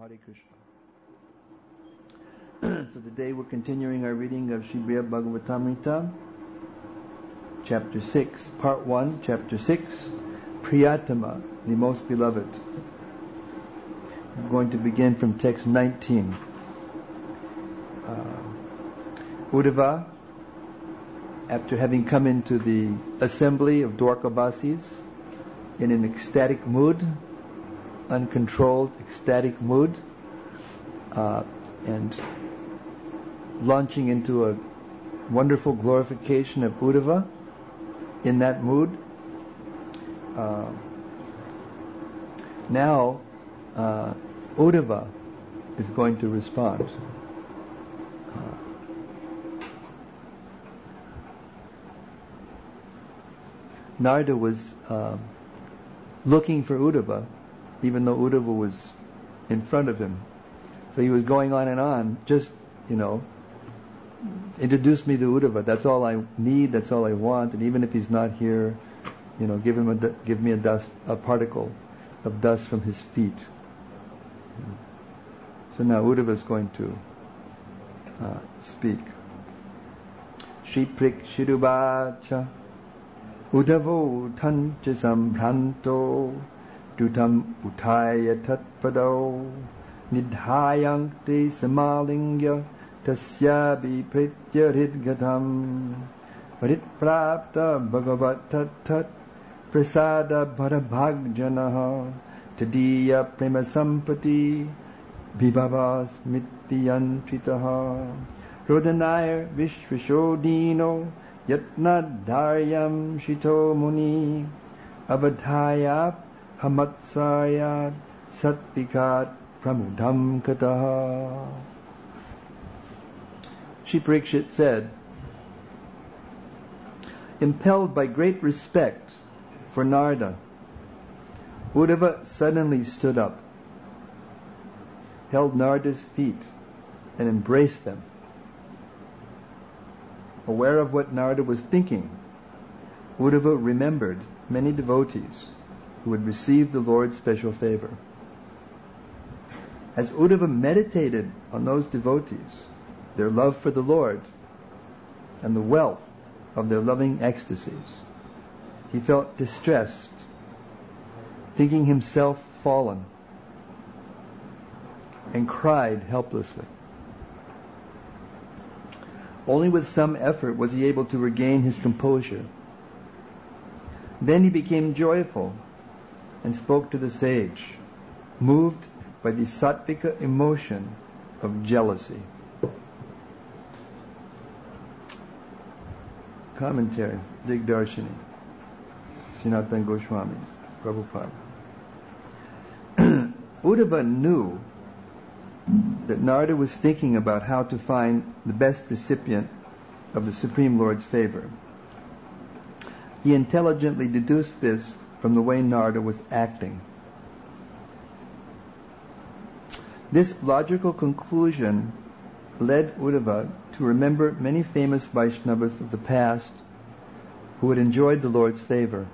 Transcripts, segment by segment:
Hare Krishna. So today we're continuing our reading of Srimad Bhagavatamrita, Chapter 6, Part 1, Chapter 6, Priyatama, the Most Beloved. I'm going to begin from text 19. Uddhava, after having come into the assembly of Dwarkabasis in an ecstatic mood, uncontrolled ecstatic mood, and launching into a wonderful glorification of Uddhava in that mood. Now Uddhava is going to respond. Narada was looking for Uddhava, even though Uddhava was in front of him. So he was going on and on, just, introduce me to Uddhava. That's all I need, that's all I want. And even if he's not here, give me a particle of dust from his feet. So now Uddhava is going to speak. Shri Prik Shirubacha Uddhavo Tancha Sambhranto Dutam Utaya Tatpado Nidhayankti Samalingya Tasyabi Prityaridgatam Varitprapta Bhagavat Tat Prasada Bharabhagjanaha Tadiya Prema Sampati Vibhavas Mityantritaha Rodhanaya Vishvashodino Yatna Daryam Shito Muni Abadhayap Hamatsayat Satpikat Pramudam Kataha. Shri Parikshit said, impelled by great respect for Narada, Uddhava suddenly stood up, held Narada's feet, and embraced them. Aware of what Narada was thinking, Uddhava remembered many devotees who had received the Lord's special favor. As Uddhava meditated on those devotees, their love for the Lord, and the wealth of their loving ecstasies, he felt distressed, thinking himself fallen, and cried helplessly. Only with some effort was he able to regain his composure. Then he became joyful and spoke to the sage, moved by the sattvika emotion of jealousy. Commentary, Digdarshini, Sanatana Goswami, Prabhupada. Uddhava knew that Narada was thinking about how to find the best recipient of the Supreme Lord's favor. He intelligently deduced this from the way Narada was acting. This logical conclusion led Uddhava to remember many famous Vaishnavas of the past who had enjoyed the Lord's favor.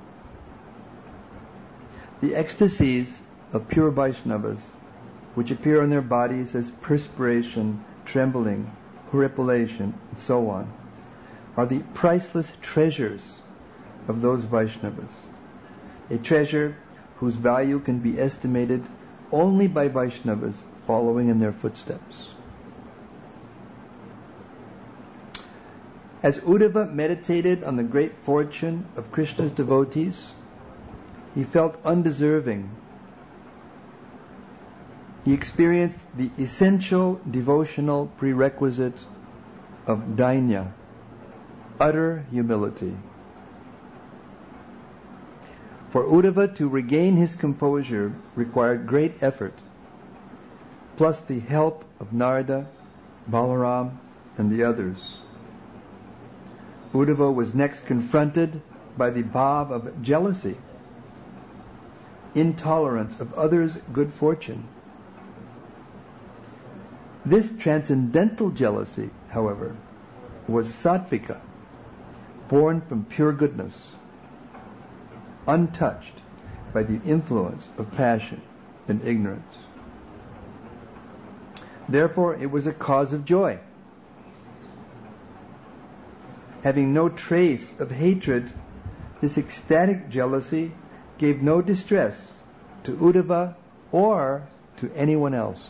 The ecstasies of pure Vaishnavas, which appear on their bodies as perspiration, trembling, horripilation, and so on, are the priceless treasures of those Vaishnavas. A treasure whose value can be estimated only by Vaishnavas following in their footsteps. As Uddhava meditated on the great fortune of Krishna's devotees, he felt undeserving. He experienced the essential devotional prerequisite of dainya, utter humility. For Uddhava to regain his composure required great effort, plus the help of Narada, Balaram, and the others. Uddhava was next confronted by the bhav of jealousy, intolerance of others' good fortune. This transcendental jealousy, however, was sattvika, born from pure goodness, untouched by the influence of passion and ignorance. Therefore, it was a cause of joy. Having no trace of hatred, this ecstatic jealousy gave no distress to Uddhava or to anyone else.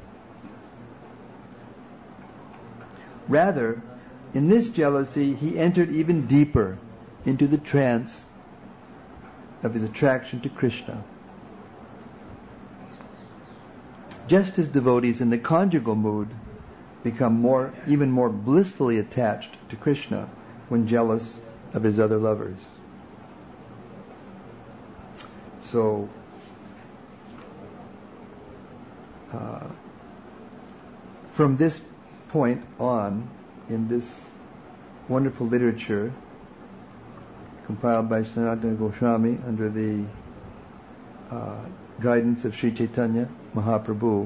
Rather, in this jealousy, he entered even deeper into the trance of his attraction to Krishna. Just as devotees in the conjugal mood become even more blissfully attached to Krishna when jealous of his other lovers. So, from this point on, in this wonderful literature compiled by Sanatana Goswami under the guidance of Sri Chaitanya Mahaprabhu,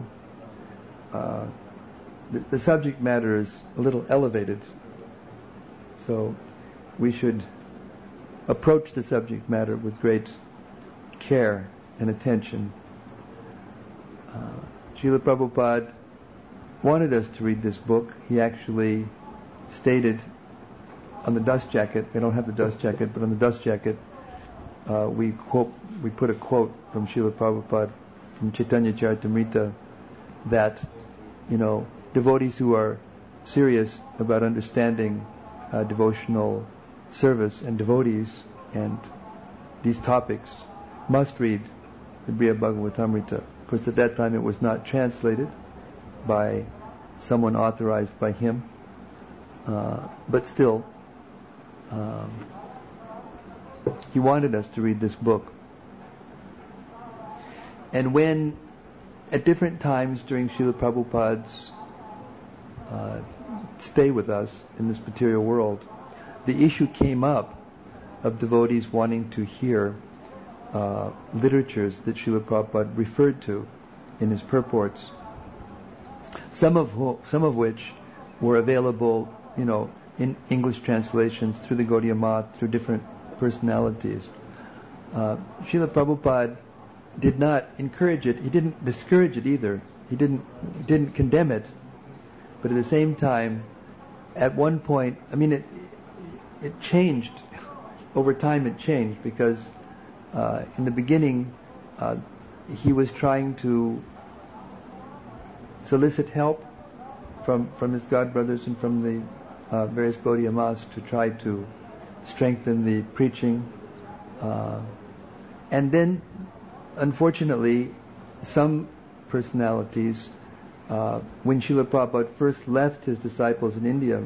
the subject matter is a little elevated. So we should approach the subject matter with great care and attention. Srila Prabhupada wanted us to read this book. He actually stated on the dust jacket, we don't have the dust jacket, but on the dust jacket we put a quote from Srila Prabhupada from Chaitanya Charitamrita that, devotees who are serious about understanding devotional service and devotees and these topics must read the Brihad Bhagavatamrita. Of course, at that time it was not translated by someone authorized by him, but still, he wanted us to read this book. And when, at different times during Srila Prabhupada's stay with us in this material world, the issue came up of devotees wanting to hear literatures that Srila Prabhupada referred to in his purports, some of which were available, in English translations through the Gaudiya Math, through different personalities. Srila Prabhupada did not encourage it. He didn't discourage it either. He didn't condemn it. But at the same time, at one point, it changed. Over time it changed because in the beginning he was trying to solicit help from his godbrothers and from the various Gaudiya Maths to try to strengthen the preaching. And then, unfortunately, some personalities, when Srila Prabhupada first left his disciples in India,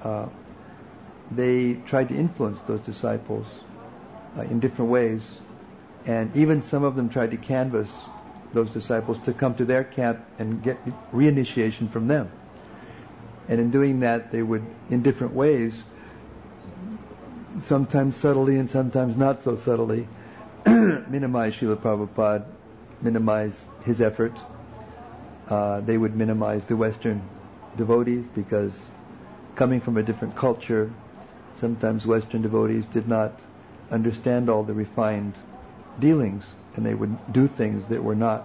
they tried to influence those disciples in different ways, and even some of them tried to canvass those disciples to come to their camp and get reinitiation from them. And in doing that, they would, in different ways, sometimes subtly and sometimes not so subtly, minimize Srila Prabhupada, minimize his effort. They would minimize the Western devotees because, coming from a different culture, sometimes Western devotees did not understand all the refined dealings, and they would do things that were not,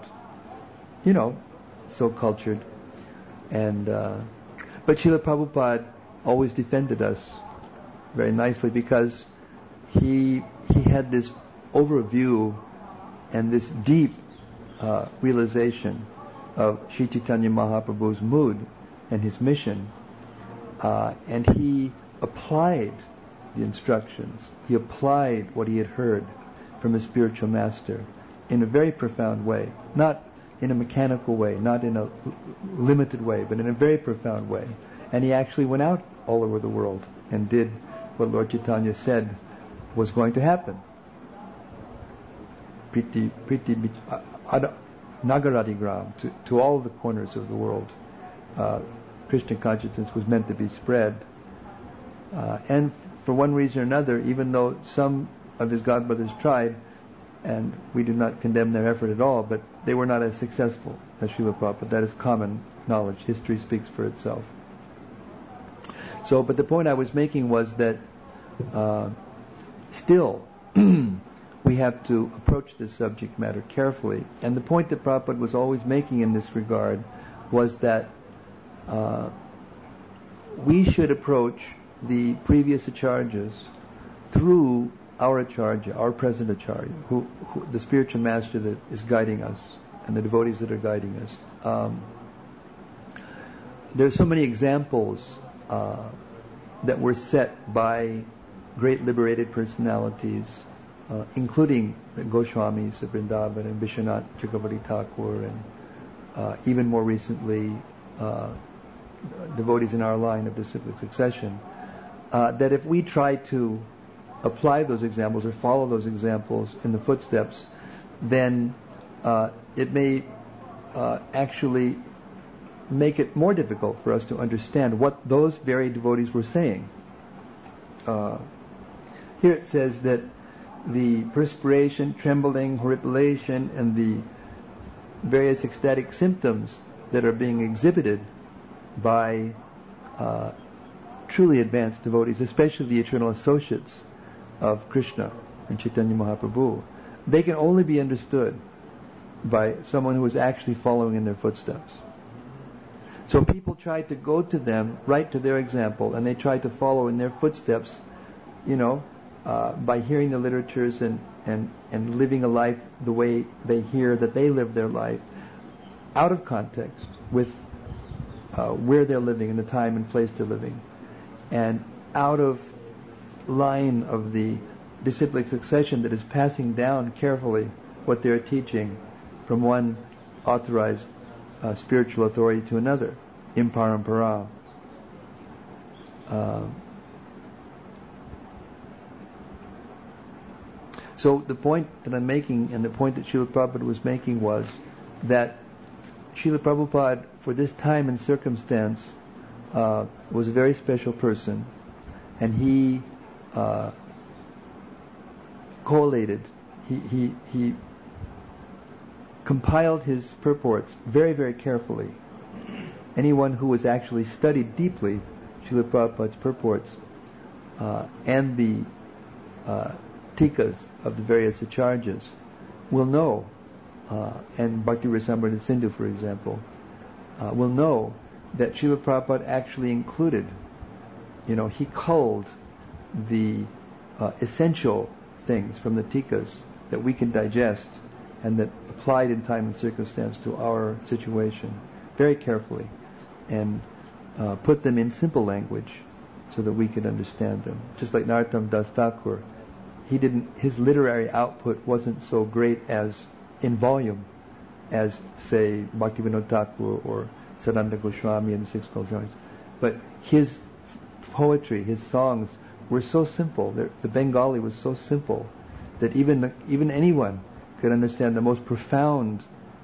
so cultured. And but Srila Prabhupada always defended us very nicely because he had this overview and this deep realization of Sri Chaitanya Mahaprabhu's mood and his mission, and he applied the instructions. He applied what he had heard from his spiritual master in a very profound way, not in a mechanical way, not in a limited way, but in a very profound way. And he actually went out all over the world and did what Lord Chaitanya said was going to happen. Priti Nagaradigram, to all the corners of the world, Krishna consciousness was meant to be spread. And for one reason or another, even though some of his godbrothers tried, and we do not condemn their effort at all, but they were not as successful as Srila Prabhupada. That is common knowledge. History speaks for itself. So, but the point I was making was that still we have to approach this subject matter carefully. And the point that Prabhupada was always making in this regard was that we should approach the previous acharyas through our acharya, our present acharya, who the spiritual master that is guiding us, and the devotees that are guiding us. There are so many examples that were set by great liberated personalities, including the Goswamis of Vrindavan and Vishwanath Chakravarti Thakur, and even more recently devotees in our line of disciplic succession, that if we try to apply those examples or follow those examples in the footsteps, then it may actually make it more difficult for us to understand what those very devotees were saying. Here it says that the perspiration, trembling, horripilation, and the various ecstatic symptoms that are being exhibited by truly advanced devotees, especially the eternal associates of Krishna and Chaitanya Mahaprabhu, they can only be understood by someone who is actually following in their footsteps. So people try to go to them, right to their example, and they try to follow in their footsteps, by hearing the literatures and living a life the way they hear that they live their life, out of context with where they're living and the time and place they're living, and out of line of the disciplic succession that is passing down carefully what they're teaching from one authorized spiritual authority to another, in parampara. So the point that I'm making, and the point that Srila Prabhupada was making, was that Srila Prabhupada, for this time and circumstance, was a very special person, and he collated, he compiled his purports very, very carefully. Anyone who has actually studied deeply Srila Prabhupada's purports and the tikas of the various acharyas will know, and Bhakti Rasamrita Sindhu, for example, will know that Srila Prabhupada actually included, he culled the essential things from the tikas that we can digest and that applied in time and circumstance to our situation very carefully, and put them in simple language so that we could understand them. Just like Narottam Das Thakur, his literary output wasn't so great as in volume as, say, Bhaktivinoda Thakur or Sadananda Goswami and the Six Goswamis, but his poetry, his songs were so simple. The Bengali was so simple that even anyone could understand the most profound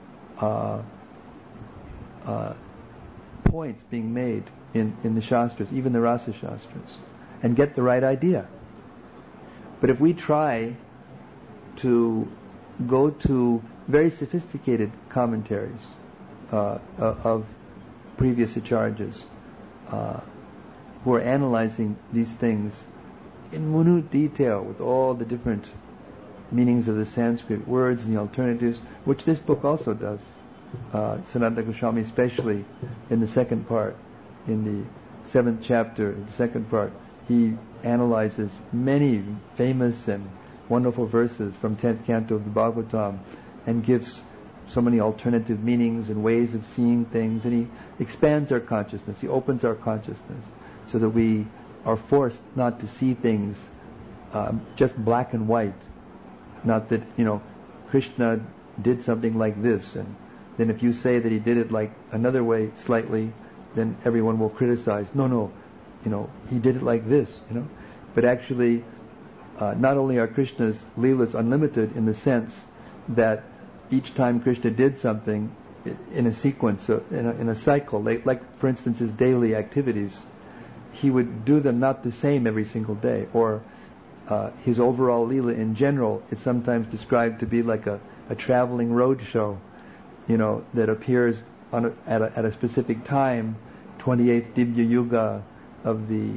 points being made in the Shastras, even the Rasa Shastras, and get the right idea. But if we try to go to very sophisticated commentaries of previous acharyas who are analyzing these things in minute detail with all the different meanings of the Sanskrit words and the alternatives, which this book also does. Sanatana Goswami, especially in the second part, in the 7th chapter, the second part, he analyzes many famous and wonderful verses from 10th canto of the Bhagavatam and gives so many alternative meanings and ways of seeing things, and he expands our consciousness, he opens our consciousness so that we are forced not to see things just black and white. Not that, Krishna did something like this, and then if you say that he did it like another way slightly, then everyone will criticize. No, he did it like this, But actually, not only are Krishna's leelas unlimited in the sense that each time Krishna did something in a sequence, in a cycle, like for instance his daily activities, he would do them not the same every single day, or his overall leela in general is sometimes described to be like a traveling road show, that appears at a specific time, 28th Divya Yuga of the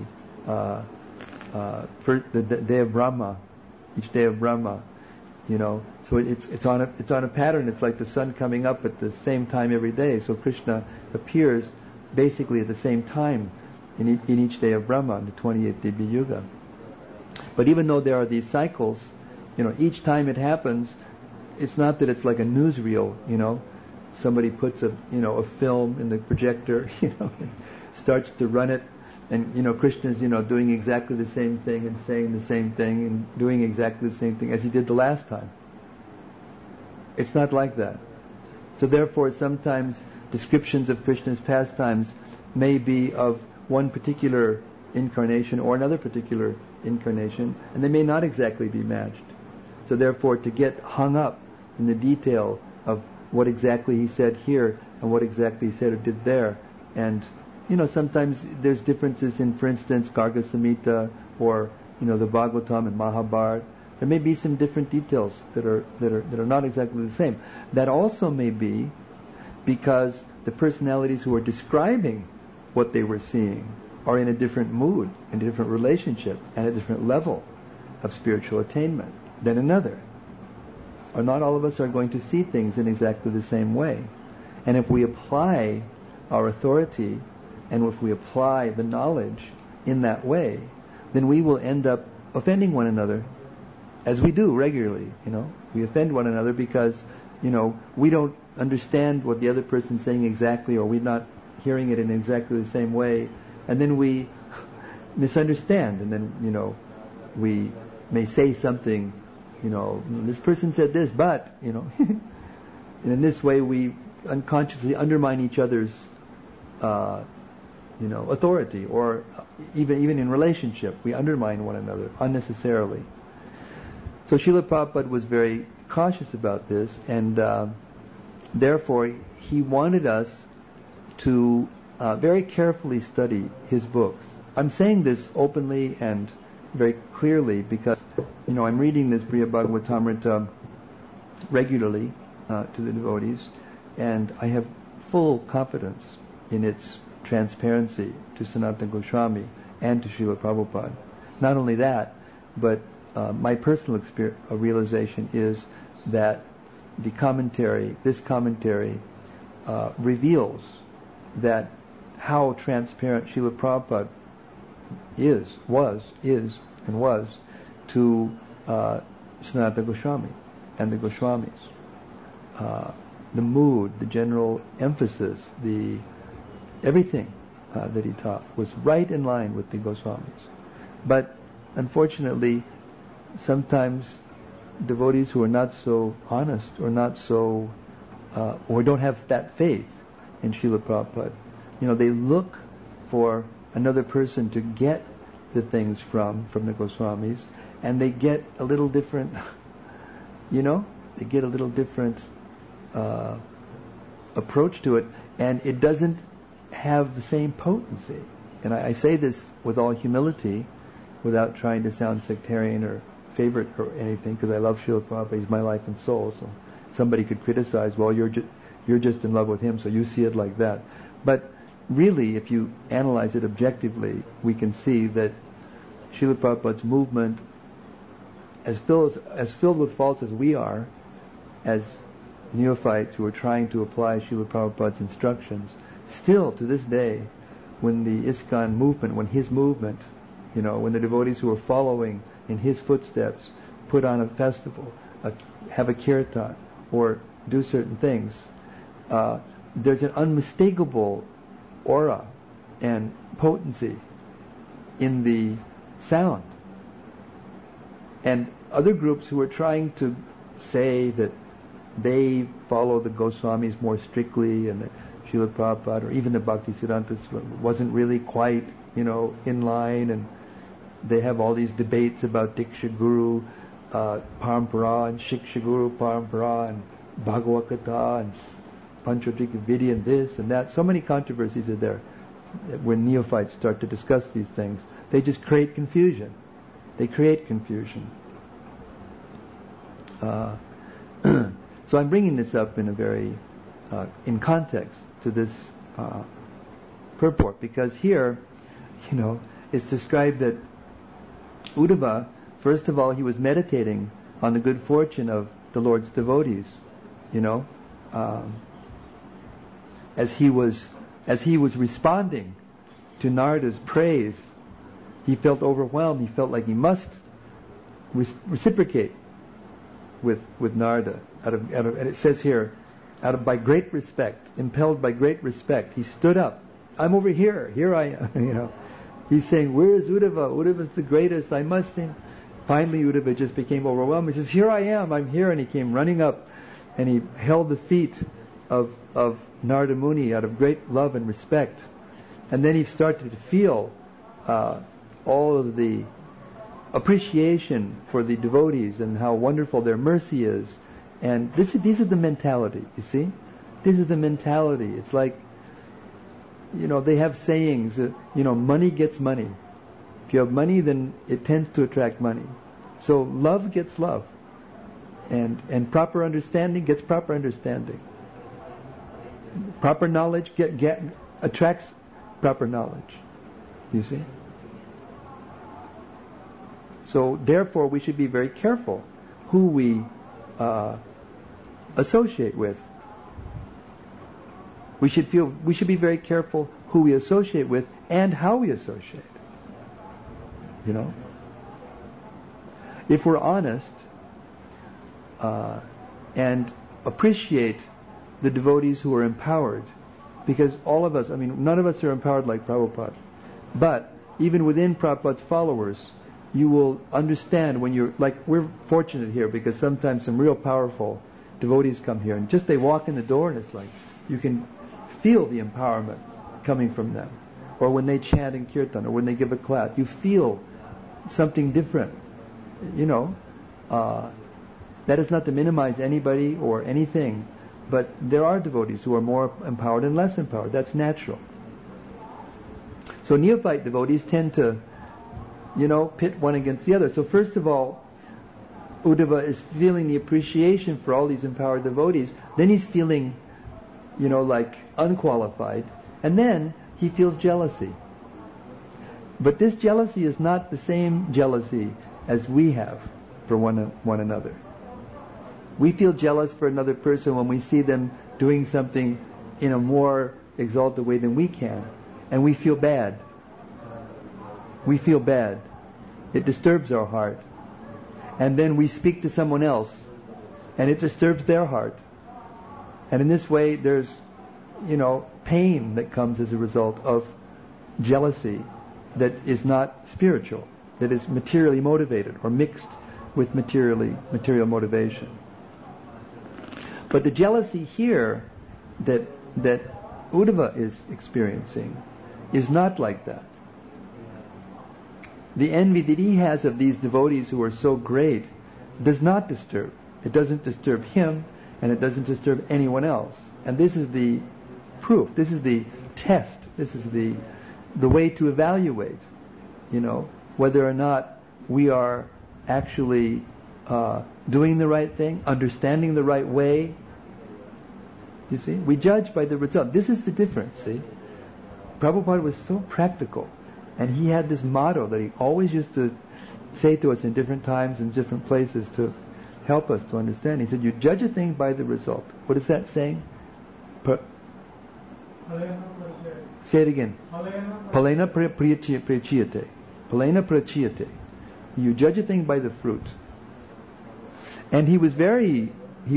day of Brahma, each day of Brahma, So it's on a pattern. It's like the sun coming up at the same time every day. So Krishna appears basically at the same time in each day of Brahma, the 28th Dibya Yuga. But even though there are these cycles, each time it happens, it's not that it's like a newsreel, somebody puts a film in the projector, and starts to run it, and Krishna's doing exactly the same thing and saying the same thing and doing exactly the same thing as he did the last time. It's not like that. So therefore, sometimes descriptions of Krishna's pastimes may be of one particular incarnation or another particular incarnation, and they may not exactly be matched. So therefore, to get hung up in the detail of what exactly he said here and what exactly he said or did there, and sometimes there's differences in, for instance, Garga Samhita or the Bhagavatam and Mahabharata. There may be some different details that are not exactly the same. That also may be because the personalities who are describing what they were seeing are in a different mood, in a different relationship, and a different level of spiritual attainment than another. Or not all of us are going to see things in exactly the same way. And if we apply our authority and if we apply the knowledge in that way, then we will end up offending one another, as we do regularly. We offend one another because we don't understand what the other person's saying exactly, or we're not hearing it in exactly the same way, and then we misunderstand, and then we may say something, this person said this, but and in this way we unconsciously undermine each other's authority, or even in relationship we undermine one another unnecessarily. So Srila Prabhupada was very cautious about this, and therefore he wanted us to very carefully study his books. I'm saying this openly and very clearly because I'm reading this Briha Bhagavatamrita regularly to the devotees, and I have full confidence in its transparency to Sanatana Goswami and to Srila Prabhupada. Not only that, but my personal realization is that this commentary reveals that how transparent Srila Prabhupada was to Sanatana Goswami and the Goswamis. The mood, the general emphasis, everything that he taught was right in line with the Goswamis. But unfortunately, sometimes devotees who are not so honest or not so or don't have that faith in Srila Prabhupada, they look for another person to get the things from the Goswamis, and they get a little different, they get a little different approach to it, and it doesn't have the same potency. And I say this with all humility, without trying to sound sectarian or favorite or anything, because I love Srila Prabhupada, he's my life and soul. So somebody could criticize, well, you're just in love with him, so you see it like that. But really, if you analyze it objectively, we can see that Srila Prabhupada's movement, as filled with faults as we are, as neophytes who are trying to apply Srila Prabhupada's instructions, still to this day, when the ISKCON movement, when his movement, when the devotees who are following in his footsteps put on a festival, have a kirtan, or do certain things, there's an unmistakable aura and potency in the sound. And other groups who are trying to say that they follow the Goswamis more strictly, and that Srila Prabhupada or even the Bhaktisiddhanta wasn't really quite, in line, and they have all these debates about Diksha Guru Parampara and Shiksha Guru Parampara and Bhagavad Gita and Panchatrika Vidya and this and that. So many controversies are there. When neophytes start to discuss these things, they just create confusion. They create confusion. So I'm bringing this up in a very, in context to this purport, because here, it's described that Uddhava, first of all, he was meditating on the good fortune of the Lord's devotees, as he was as he was responding to Narada's praise, he felt overwhelmed. He felt like he must reciprocate with Narada. And it says here, by great respect, impelled by great respect, he stood up. I'm over here. Here I am. He's saying, where is Uddhava? Uddhava's the greatest. I must sing. Finally, Uddhava just became overwhelmed. He says, here I am. I'm here. And he came running up and he held the feet of Narada Muni out of great love and respect. And then he started to feel all of the appreciation for the devotees and how wonderful their mercy is. And this is the mentality, you see? This is the mentality. It's like, they have sayings that, money gets money. If you have money, then it tends to attract money. So love gets love. And proper understanding gets proper understanding. Proper knowledge attracts proper knowledge. You see? So therefore we should be very careful who we associate with. We should be very careful who we associate with and how we associate. If we're honest and appreciate the devotees who are empowered, because all of us, none of us are empowered like Prabhupada, but even within Prabhupada's followers, you will understand when we're fortunate here because sometimes some real powerful devotees come here and just they walk in the door and it's like you can feel the empowerment coming from them. Or when they chant in kirtan or when they give a class, you feel something different. That is not to minimize anybody or anything, but there are devotees who are more empowered and less empowered. That's natural. So neophyte devotees tend to pit one against the other. So first of all, Uddhava is feeling the appreciation for all these empowered devotees. Then he's feeling, like unqualified. And then he feels jealousy. But this jealousy is not the same jealousy as we have for one another. We feel jealous for another person when we see them doing something in a more exalted way than we can. And we feel bad. We feel bad. It disturbs our heart. And then we speak to someone else, and it disturbs their heart. And in this way, there's, pain that comes as a result of jealousy that is not spiritual, that is materially motivated or mixed with material motivation. But the jealousy here that Uddhava is experiencing is not like that. The envy that he has of these devotees who are so great does not disturb. It doesn't disturb him, and it doesn't disturb anyone else. And this is the proof. This is the test. This is the way to evaluate, whether or not we are actually doing the right thing, understanding the right way. You see, we judge by the result. This is the difference. See, Prabhupada was so practical. And he had this motto that he always used to say to us in different times and different places to help us to understand. He said, you judge a thing by the result. What is that saying? Say it again. Palena prachiyate. Palena prachiyate. You judge a thing by the fruit. And he was very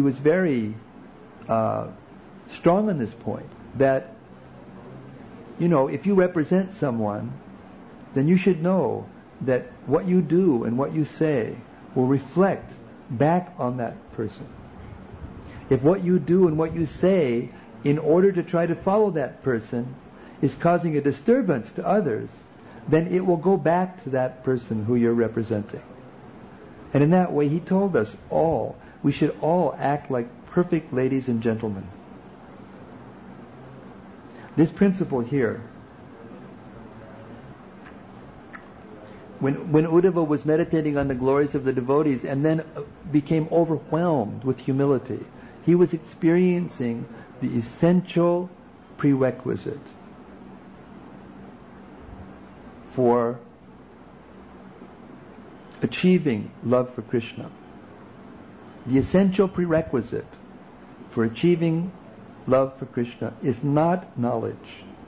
strong on this point. That, if you represent someone, then you should know that what you do and what you say will reflect back on that person. If what you do and what you say in order to try to follow that person is causing a disturbance to others, then it will go back to that person who you're representing. And in that way, he told us we should all act like perfect ladies and gentlemen. This principle here, when Uddhava was meditating on the glories of the devotees and then became overwhelmed with humility, he was experiencing the essential prerequisite for achieving love for Krishna. The essential prerequisite for achieving love for Krishna is not knowledge.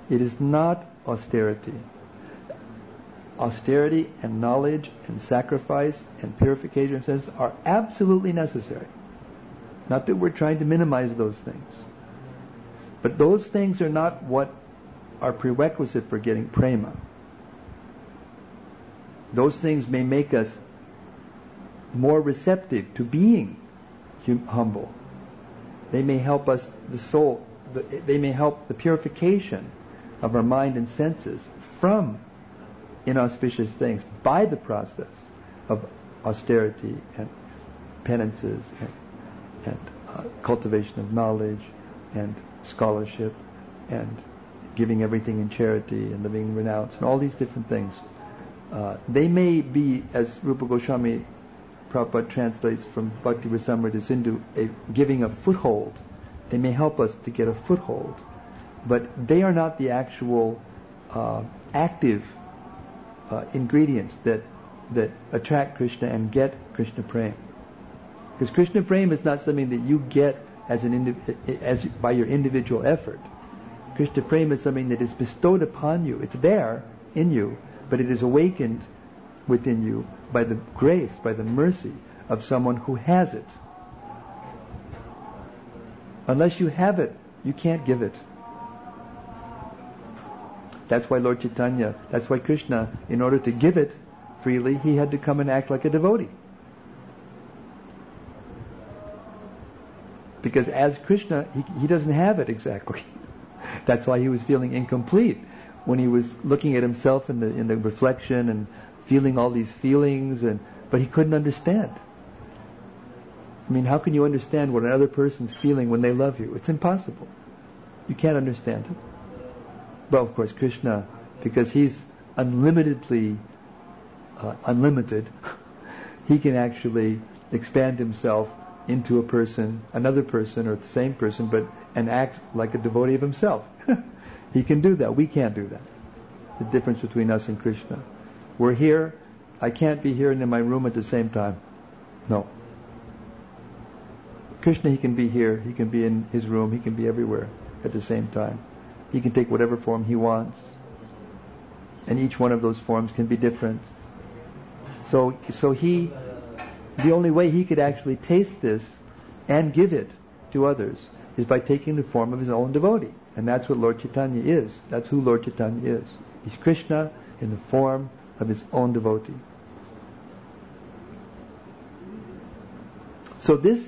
It is not austerity. Austerity and knowledge and sacrifice and purification of senses are absolutely necessary. Not that we're trying to minimize those things. But those things are not what are prerequisite for getting prema. Those things may make us more receptive to being humble. They may help us, the soul, they may help the purification of our mind and senses from inauspicious things by the process of austerity and penances and cultivation of knowledge and scholarship and giving everything in charity and living renounced and all these different things. They may be, as Rupa Goswami Prabhupada translates from Bhakti Rasamrita Sindhu, giving a foothold. They may help us to get a foothold, but they are not the actual active ingredients that attract Krishna and get Krishna Prem. Because Krishna Prem is not something that you get by your individual effort. Krishna Prem is something that is bestowed upon you. It's there in you, but it is awakened within you by the grace, by the mercy of someone who has it. Unless you have it, you can't give it. That's why Lord Chaitanya, that's why Krishna, in order to give it freely, he had to come and act like a devotee. Because as Krishna, he doesn't have it exactly. That's why he was feeling incomplete when he was looking at himself in the reflection and feeling all these feelings, but he couldn't understand. I mean, how can you understand what another person's feeling when they love you? It's impossible. You can't understand it. But of course, Krishna, because he's unlimitedly unlimited, he can actually expand himself into a person, another person, or the same person, and act like a devotee of himself. He can do that. We can't do that. The difference between us and Krishna. We're here. I can't be here and in my room at the same time. No. Krishna, he can be here. He can be in his room. He can be everywhere at the same time. He can take whatever form he wants. And each one of those forms can be different. So the only way he could actually taste this and give it to others is by taking the form of his own devotee. And that's what Lord Chaitanya is. That's who Lord Chaitanya is. He's Krishna in the form of his own devotee. So this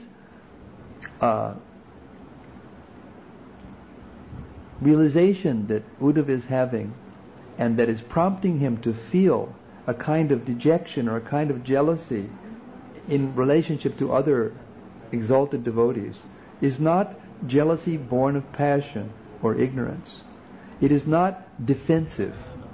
realization that Uddhava is having, and that is prompting him to feel a kind of dejection or a kind of jealousy in relationship to other exalted devotees, is not jealousy born of passion or ignorance. It is not defensive.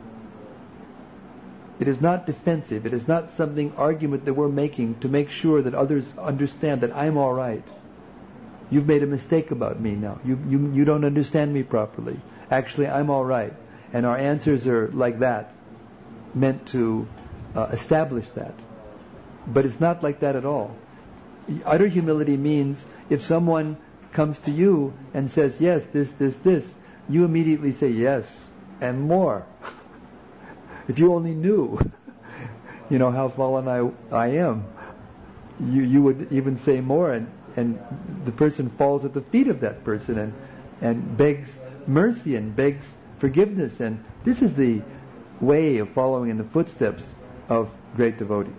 It is not defensive. It is not something argument that we're making to make sure that others understand that I'm all right. You've made a mistake about me now. You don't understand me properly. Actually, I'm all right. And our answers are like that, meant to establish that. But it's not like that at all. Utter humility means if someone comes to you and says, yes, this, you immediately say yes, and more. If you only knew, how fallen I am, you would even say more, and the person falls at the feet of that person and begs mercy and begs forgiveness. And this is the way of following in the footsteps of great devotees.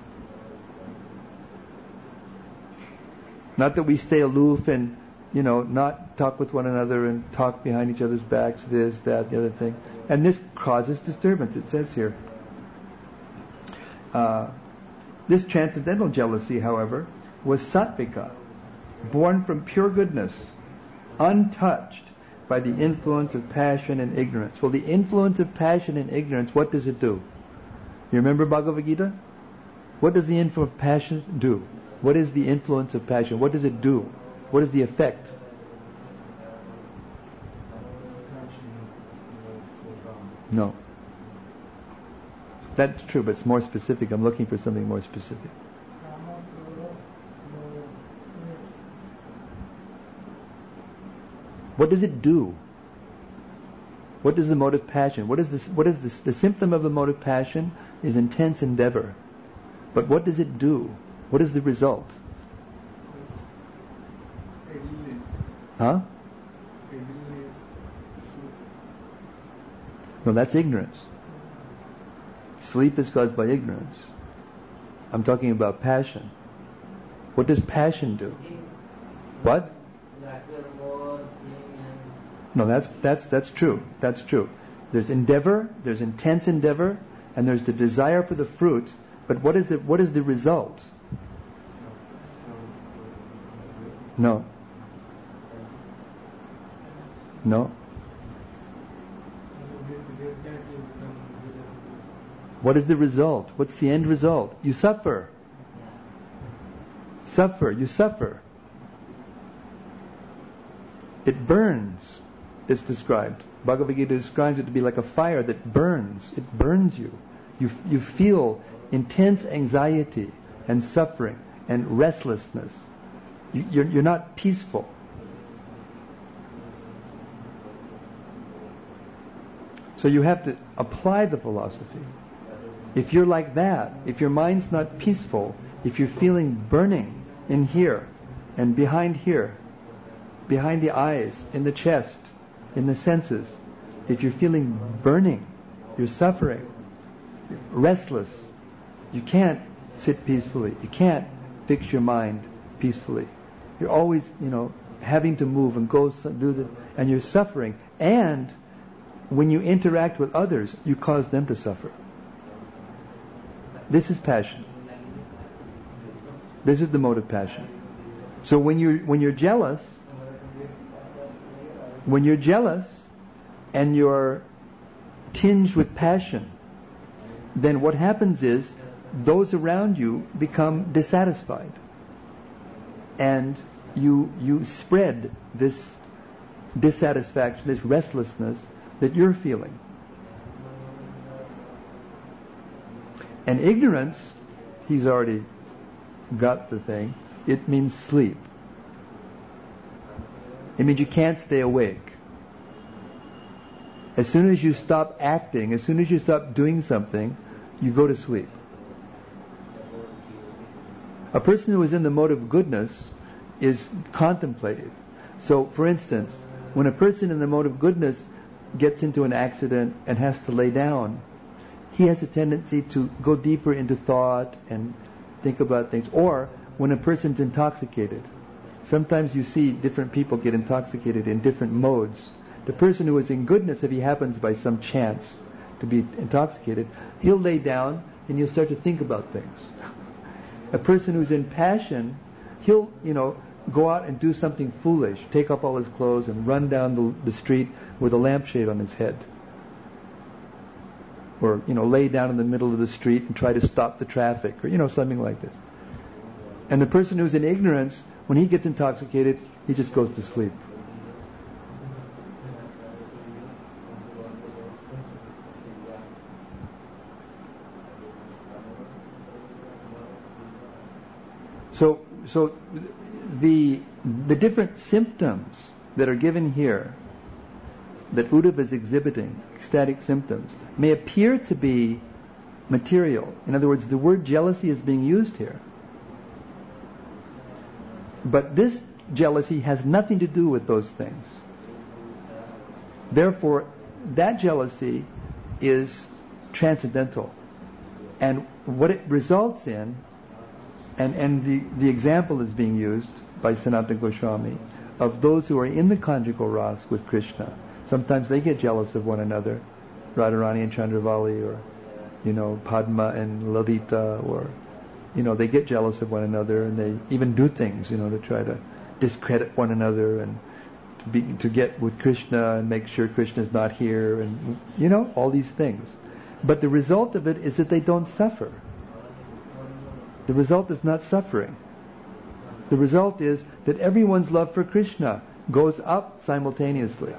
Not that we stay aloof and, not talk with one another and talk behind each other's backs, this, that, the other thing. And this causes disturbance, it says here. This transcendental jealousy, however, was sattvika, born from pure goodness, untouched by the influence of passion and ignorance. Well, the influence of passion and ignorance, what does it do? You remember Bhagavad Gita? What does the influence of passion do? What is the influence of passion? What does it do? What is the effect? No. That's true, but it's more specific. I'm looking for something more specific. What does it do? What is the mode of passion? What is this? What is this? The symptom of the mode of passion is intense endeavor. But what does it do? What is the result? Huh? No, that's ignorance. Sleep is caused by ignorance. I'm talking about passion. What does passion do? What? No, that's true. That's true. There's endeavor, there's intense endeavor, and there's the desire for the fruit. But what is the result? No. No. What is the result? What's the end result? You suffer. You suffer. It burns, it's described. Bhagavad Gita describes it to be like a fire that burns. It burns you. You feel intense anxiety and suffering and restlessness. You're not peaceful. So you have to apply the philosophy. If you're like that, if your mind's not peaceful, if you're feeling burning in here and behind here, behind the eyes, in the chest, in the senses, if you're feeling burning, you're suffering, restless, you can't sit peacefully, you can't fix your mind peacefully. You're always, having to move and go do the, and you're suffering. And when you interact with others, you cause them to suffer. This is passion. This is the mode of passion. So when you're jealous and you're tinged with passion, then what happens is those around you become dissatisfied, and you spread this dissatisfaction, this restlessness that you're feeling. And ignorance, he's already got the thing, it means sleep. It means you can't stay awake. As soon as you stop acting, as soon as you stop doing something, you go to sleep. A person who is in the mode of goodness is contemplative. So, for instance, when a person in the mode of goodness gets into an accident and has to lay down, he has a tendency to go deeper into thought and think about things. Or when a person's intoxicated, sometimes you see different people get intoxicated in different modes. The person who is in goodness, if he happens by some chance to be intoxicated, he'll lay down and he'll start to think about things. A person who's in passion, he'll, go out and do something foolish, take off all his clothes and run down the street with a lampshade on his head. Or, lay down in the middle of the street and try to stop the traffic, or, something like this. And the person who's in ignorance, when he gets intoxicated, he just goes to sleep. So the different symptoms that are given here, that Uddhava is exhibiting, ecstatic symptoms, may appear to be material. In other words, the word jealousy is being used here. But this jealousy has nothing to do with those things. Therefore, that jealousy is transcendental. And what it results in, and the example is being used by Sanatana Goswami, of those who are in the conjugal ras with Krishna. Sometimes they get jealous of one another, Radharani and Chandravali, or Padma and Lalita, or they get jealous of one another, and they even do things to try to discredit one another and to get with Krishna and make sure Krishna's not here, and all these things. But the result of it is that they don't suffer. The result is not suffering. The result is that everyone's love for Krishna goes up simultaneously.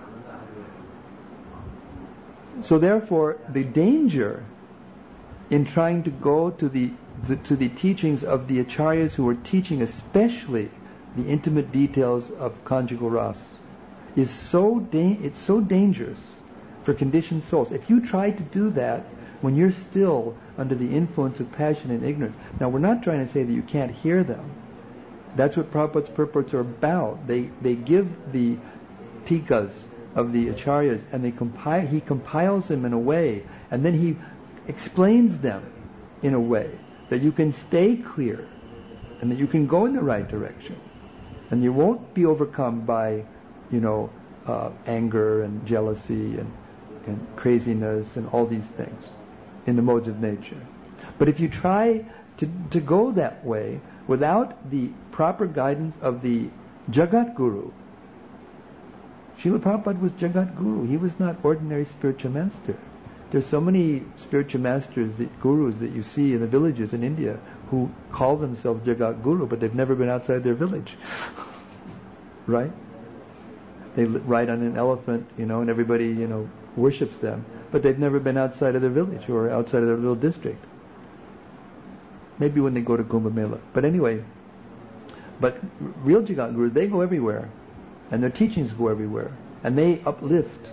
So therefore, the danger in trying to go to the teachings of the acharyas who are teaching especially the intimate details of conjugal ras is so dangerous, for conditioned souls. If you try to do that when you're still under the influence of passion and ignorance, now we're not trying to say that you can't hear them. That's what Prabhupada's purports are about. They give the tikas of the acharyas, and he compiles them in a way, and then he explains them in a way that you can stay clear, and that you can go in the right direction, and you won't be overcome by, anger and jealousy and craziness and all these things in the modes of nature. But if you try to go that way without the proper guidance of the Jagat Guru, Srila Prabhupada was Jagat Guru. He was not ordinary spiritual master. There's so many spiritual masters, gurus that you see in the villages in India who call themselves Jagat Guru, but they've never been outside their village. Right? They ride on an elephant, and everybody, worships them, but they've never been outside of their village or outside of their little district. Maybe when they go to Kumbh Mela. But anyway, but real Jagat Gurus, they go everywhere, and their teachings go everywhere, and they uplift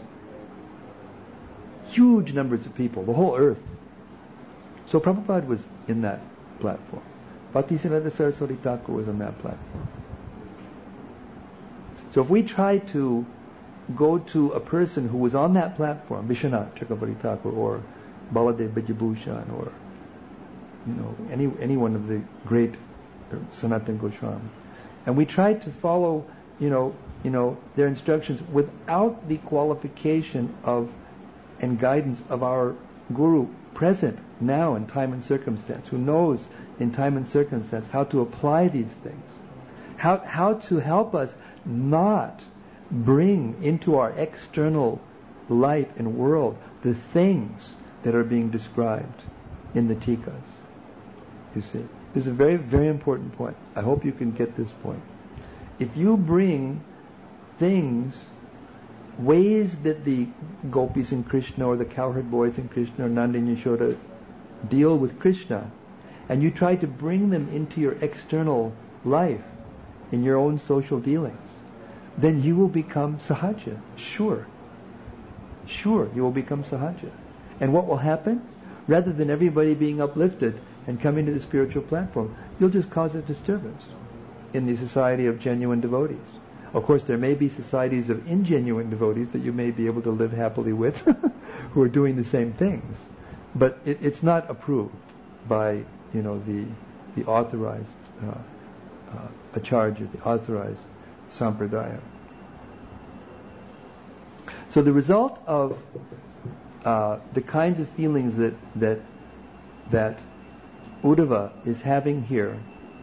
huge numbers of people, the whole earth. So Prabhupada was in that platform. Bhaktisiddhanta Saraswati Thakur was on that platform. So if we try to go to a person who was on that platform, Vishwanath Chakravarti Thakur or Baladev Vijayabhushan or any one of the great Sanatana Goswami, and we try to follow their instructions without the qualification of and guidance of our Guru present now in time and circumstance, who knows in time and circumstance how to apply these things, how to help us not bring into our external life and world the things that are being described in the tikas. You see, this is a very, very important point. I hope you can get this point. If you bring things, ways that the gopis in Krishna or the cowherd boys in Krishna or Nanda and Yashoda deal with Krishna, and you try to bring them into your external life, in your own social dealings, then you will become sahaja. Sure, you will become sahaja. And what will happen? Rather than everybody being uplifted and coming to the spiritual platform, you'll just cause a disturbance in the society of genuine devotees. Of course, there may be societies of ingenuine devotees that you may be able to live happily with who are doing the same things. But it's not approved by, the authorized acharya, the authorized sampradaya. So the result of the kinds of feelings that Uddhava is having here,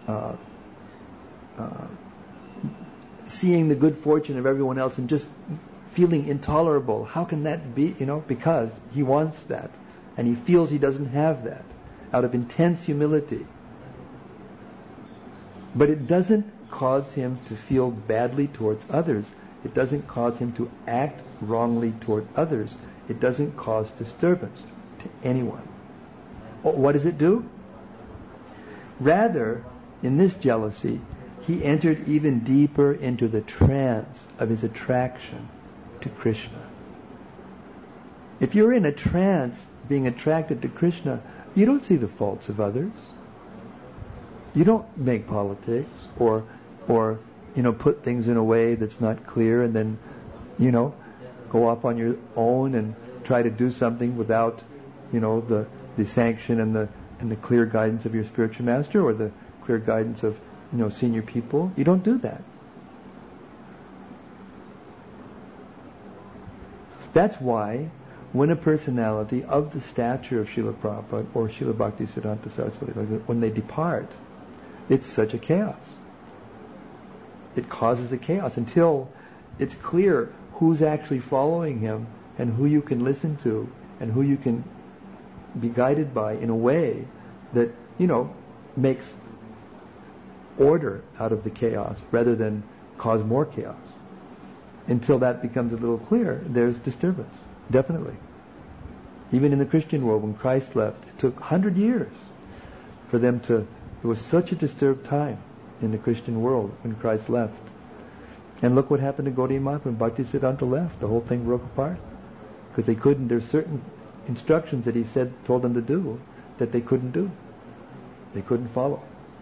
seeing the good fortune of everyone else and just feeling intolerable. How can that be? Because he wants that, and he feels he doesn't have that, out of intense humility. But it doesn't cause him to feel badly towards others. It doesn't cause him to act wrongly toward others. It doesn't cause disturbance to anyone. What does it do? Rather, in this jealousy, he entered even deeper into the trance of his attraction to Krishna. If you're in a trance, being attracted to Krishna, you don't see the faults of others. You don't make politics or put things in a way that's not clear and then, go off on your own and try to do something without, the sanction and the clear guidance of your spiritual master or the clear guidance of, senior people. You don't do that. That's why when a personality of the stature of Srila Prabhupada or Srila Bhaktisiddhanta Saraswati, when they depart, it's such a chaos. It causes a chaos until it's clear who's actually following him and who you can listen to and who you can be guided by in a way that, makes order out of the chaos rather than cause more chaos. Until that becomes a little clear, there's disturbance. Definitely. Even in the Christian world, when Christ left, it took 100 years for them to... It was such a disturbed time in the Christian world when Christ left. And look what happened to Gaudiya Math when Bhaktisiddhanta left. The whole thing broke apart. Because they couldn't, there's certain instructions that he told them to do, that they couldn't do. They couldn't follow.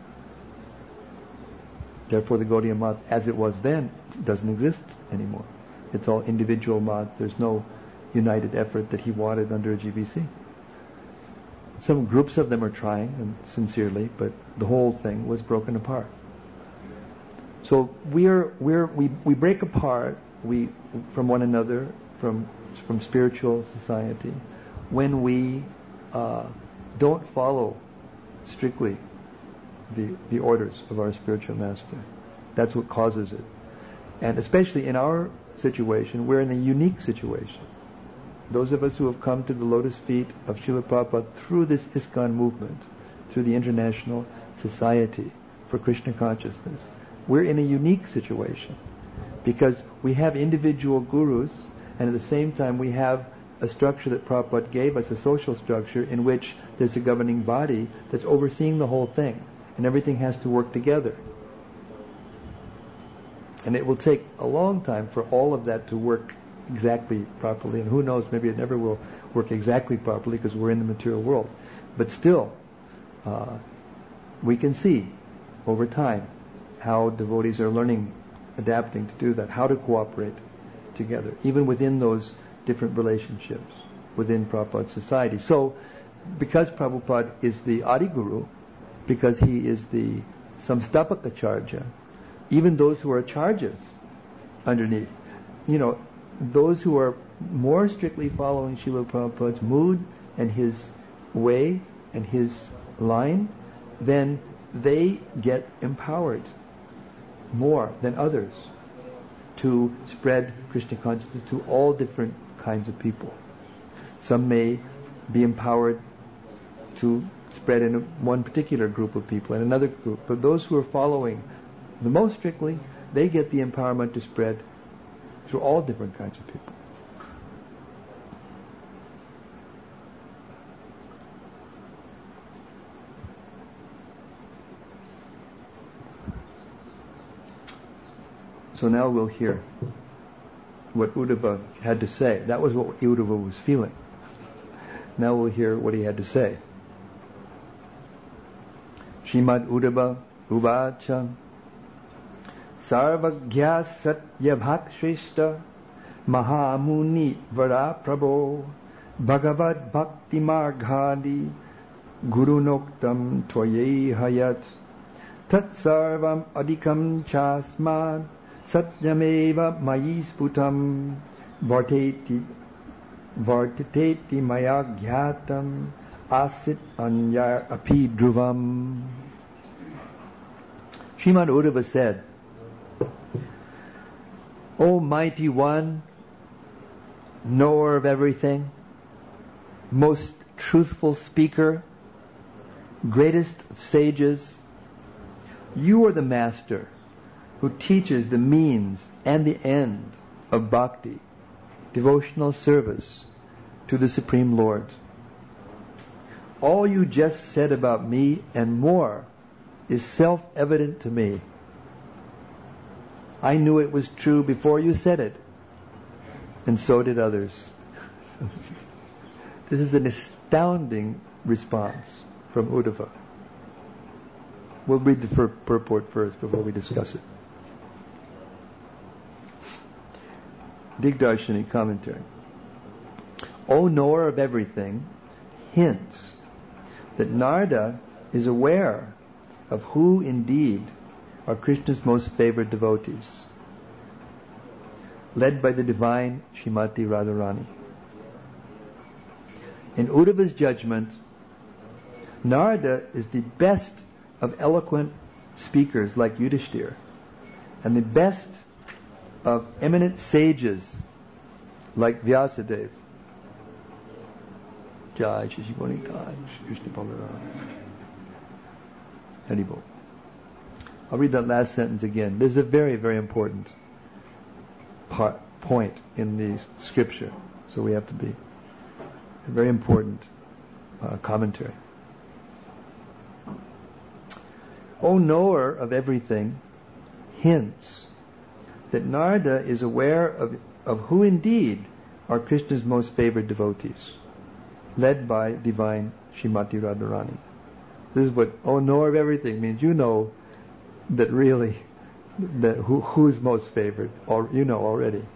Therefore the Gaudiya Math, as it was then, doesn't exist anymore. It's all individual Math. There's no united effort that he wanted under a GBC. Some groups of them are trying, and sincerely, but the whole thing was broken apart. So we break apart from one another, from spiritual society, when we don't follow strictly the orders of our spiritual master. That's what causes it. And especially in our situation, we're in a unique situation. Those of us who have come to the lotus feet of Srila Prabhupada through this ISKCON movement, through the International Society for Krishna Consciousness, we're in a unique situation because we have individual gurus, and at the same time we have a structure that Prabhupada gave us, a social structure in which there's a governing body that's overseeing the whole thing, and everything has to work together. And it will take a long time for all of that to work exactly properly, and who knows, maybe it never will work exactly properly because we're in the material world. But still, we can see over time how devotees are learning, adapting to do that, how to cooperate together, even within those different relationships within Prabhupada's society. So, because Prabhupada is the Adi Guru, because he is the Samstapakacharya, even those who are acharyas underneath, those who are more strictly following Srila Prabhupada's mood and his way and his line, then they get empowered more than others to spread Krishna consciousness to all different kinds of people. Some may be empowered to spread in one particular group of people and another group, but those who are following the most strictly, they get the empowerment to spread through all different kinds of people. So now we'll hear what Uddhava had to say. That was what Uddhava was feeling. Now we'll hear what he had to say. Srimad Uddhava Uvacha Sarvagya Satya Bhakshrishta Mahamuni Vara Prabho Bhagavad Bhakti Marghadi Gurunoktam Tvaye Hayat Tat Sarvam Adikam Chasmad Satyameva Mayi Sputam Varteti Maya Gyatam Asit Anya Api Dhruvam. Srimad Uddhava said, O Mighty One, knower of everything, most truthful speaker, greatest of sages, you are the master who teaches the means and the end of bhakti, devotional service to the Supreme Lord. All you just said about me and more is self-evident to me. I knew it was true before you said it, and so did others. This is an astounding response from Uddhava. We'll read the purport first before we discuss it. Digdarshani commentary. O knower of everything hints that Narada is aware of who indeed are Krishna's most favored devotees, led by the divine Srimati Radharani. In Uddhava's judgment, Narada is the best of eloquent speakers like Yudhishthira, and the best of eminent sages like Vyasadeva. Jai Shri Gauranga, Krishna Balaram. Haribol. I'll read that last sentence again. This is a very, very important point in the scripture, so we have to be a very important commentary. O knower of everything hints that Narada is aware of who indeed are Krishna's most favored devotees, led by divine Srimati Radharani. This is what knower of everything means. You know that really, that who's most favored, or you know already.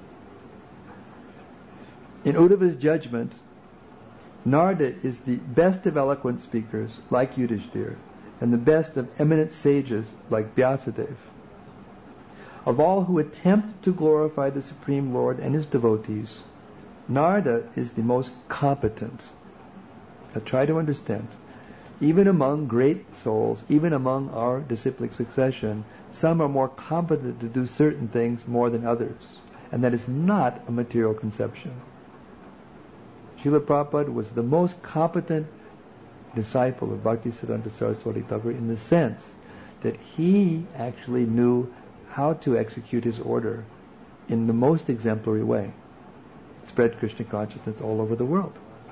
In Uddhava's judgment, Narada is the best of eloquent speakers, like Yudhishthira, and the best of eminent sages, like Vyasadeva. Of all who attempt to glorify the Supreme Lord and His devotees, Narada is the most competent. Now try to understand. Even among great souls, even among our disciplic succession, some are more competent to do certain things more than others. And that is not a material conception. Srila Prabhupada was the most competent disciple of Bhaktisiddhanta Saraswati Thakur in the sense that he actually knew how to execute his order in the most exemplary way. Spread Krishna consciousness all over the world.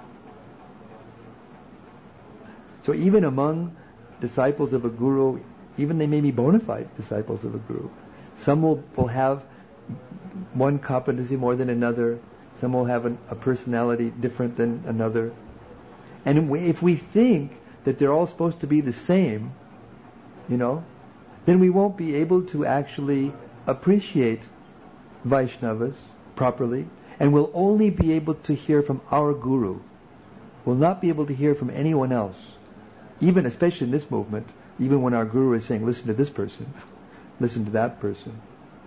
So even among disciples of a guru, even they may be bona fide disciples of a guru, some will have one competency more than another, some will have a personality different than another. And if we think that they're all supposed to be the same, then we won't be able to actually appreciate Vaishnavas properly, and we'll only be able to hear from our guru. We'll not be able to hear from anyone else. Even, especially in this movement, even when our guru is saying, listen to this person, listen to that person.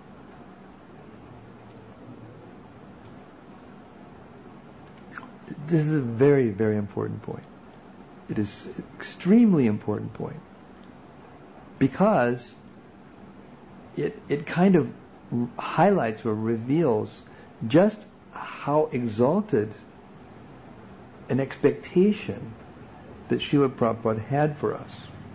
This is a very, very important point. It is an extremely important point. Because it kind of highlights or reveals just how exalted an expectation that Srila Prabhupada had for us.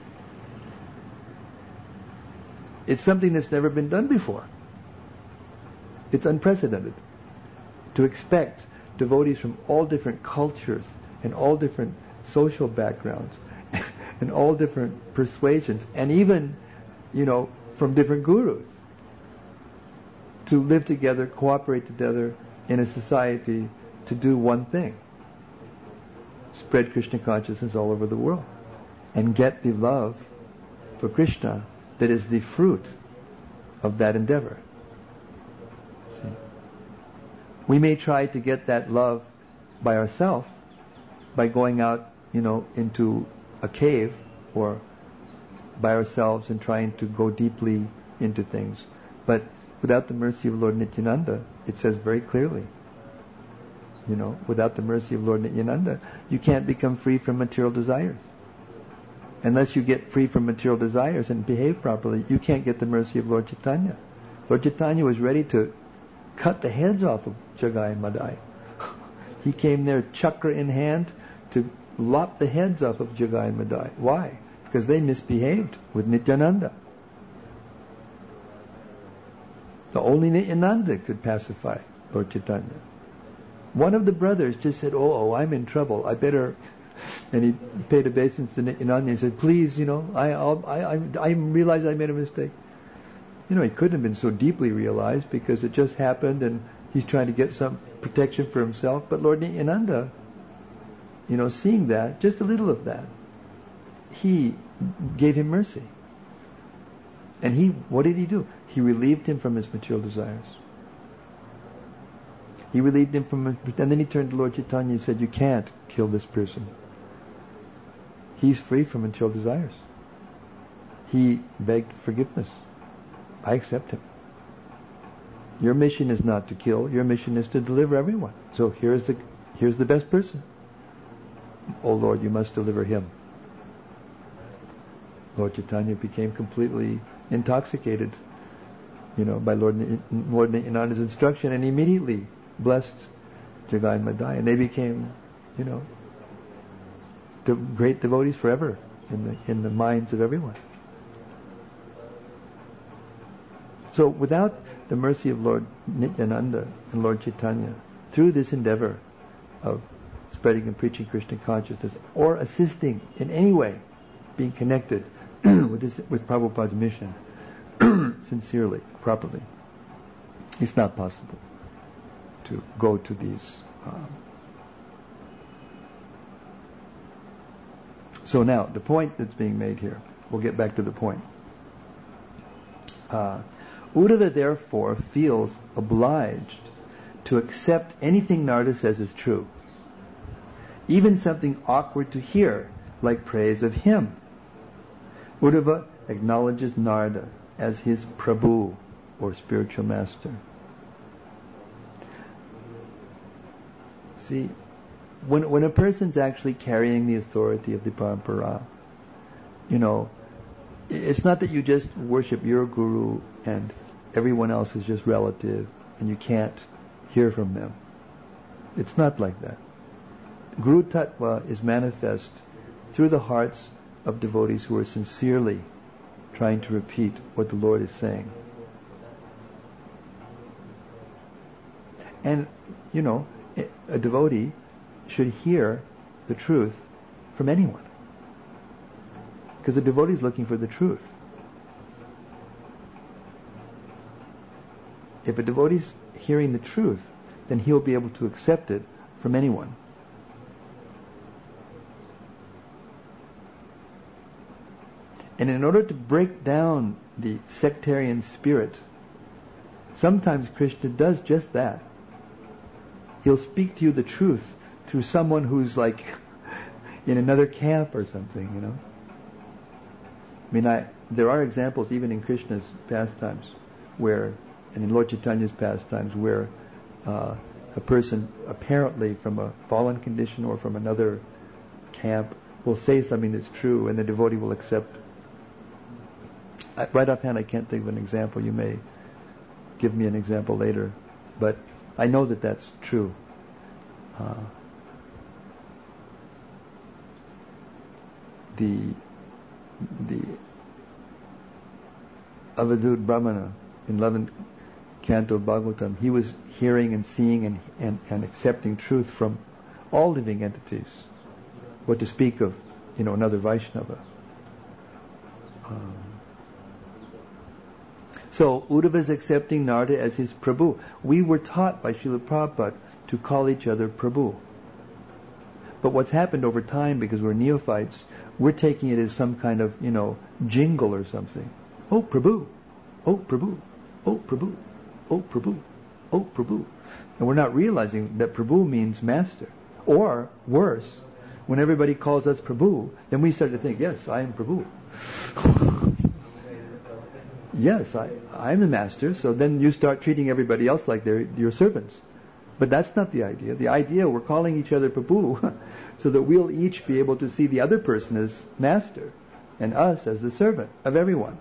It's something that's never been done before. It's unprecedented to expect devotees from all different cultures and all different social backgrounds and all different persuasions, and even, from different gurus, to live together, cooperate together in a society to do one thing. Spread Krishna consciousness all over the world and get the love for Krishna that is the fruit of that endeavor. See? We may try to get that love by ourselves, by going out, into a cave or by ourselves and trying to go deeply into things. But without the mercy of Lord Nityananda, it says very clearly, without the mercy of Lord Nityananda, you can't become free from material desires. Unless you get free from material desires and behave properly, you can't get the mercy of Lord Chaitanya. Lord Chaitanya was ready to cut the heads off of Jagai and Madai. He came there, chakra in hand, to lop the heads off of Jagai and Madai. Why? Because they misbehaved with Nityananda. The only Nityananda could pacify Lord Chaitanya. One of the brothers just said, I'm in trouble, I better... And he paid obeisance to Nityananda and said, please, I realize I made a mistake. He couldn't have been so deeply realized because it just happened and he's trying to get some protection for himself. But Lord Nityananda, seeing that, just a little of that, he gave him mercy. And what did he do? He relieved him from his material desires. He relieved him from, and then he turned to Lord Chaitanya and said, you can't kill this person. He's free from material desires. He begged forgiveness. I accept him. Your mission is not to kill. Your mission is to deliver everyone. So here's the best person. Oh Lord, you must deliver him. Lord Chaitanya became completely intoxicated, by Lord Nityananda's instruction, and immediately blessed Jagai and Madai, and they became, the great devotees forever in the minds of everyone. So without the mercy of Lord Nityananda and Lord Chaitanya, through this endeavor of spreading and preaching Krishna consciousness, or assisting in any way, being connected with Prabhupada's mission, sincerely, properly, it's not possible. to go to these. So now, the point that's being made here, we'll get back to the point. Uddhava therefore feels obliged to accept anything Narada says is true, even something awkward to hear, like praise of him. Uddhava acknowledges Narada as his Prabhu, or spiritual master. See, when a person's actually carrying the authority of the parampara, it's not that you just worship your guru and everyone else is just relative and you can't hear from them. It's not like that. Guru Tattva is manifest through the hearts of devotees who are sincerely trying to repeat what the Lord is saying. And, a devotee should hear the truth from anyone. Because the devotee is looking for the truth. If a devotee is hearing the truth, then he'll be able to accept it from anyone. And in order to break down the sectarian spirit, sometimes Krishna does just that. He'll speak to you the truth through someone who's like in another camp or something, there are examples even in Krishna's pastimes and in Lord Chaitanya's pastimes where a person apparently from a fallen condition or from another camp will say something that's true and the devotee will accept. Right offhand I can't think of an example. You may give me an example later. But I know that that's true. The Avadut Brahmana in 11th canto of Bhagavatam, he was hearing and seeing and accepting truth from all living entities. What to speak of, another Vaishnava. So Uddhava is accepting Narada as his Prabhu. We were taught by Srila Prabhupada to call each other Prabhu. But what's happened over time, because we're neophytes, we're taking it as some kind of, jingle or something. Oh Prabhu, oh Prabhu, oh Prabhu, oh Prabhu, oh Prabhu. And we're not realizing that Prabhu means master. Or, worse, when everybody calls us Prabhu, then we start to think, yes, I am Prabhu. Yes, I'm the master, so then you start treating everybody else like they're your servants. But that's not the idea. The idea, we're calling each other Prabhu so that we'll each be able to see the other person as master and us as the servant of everyone.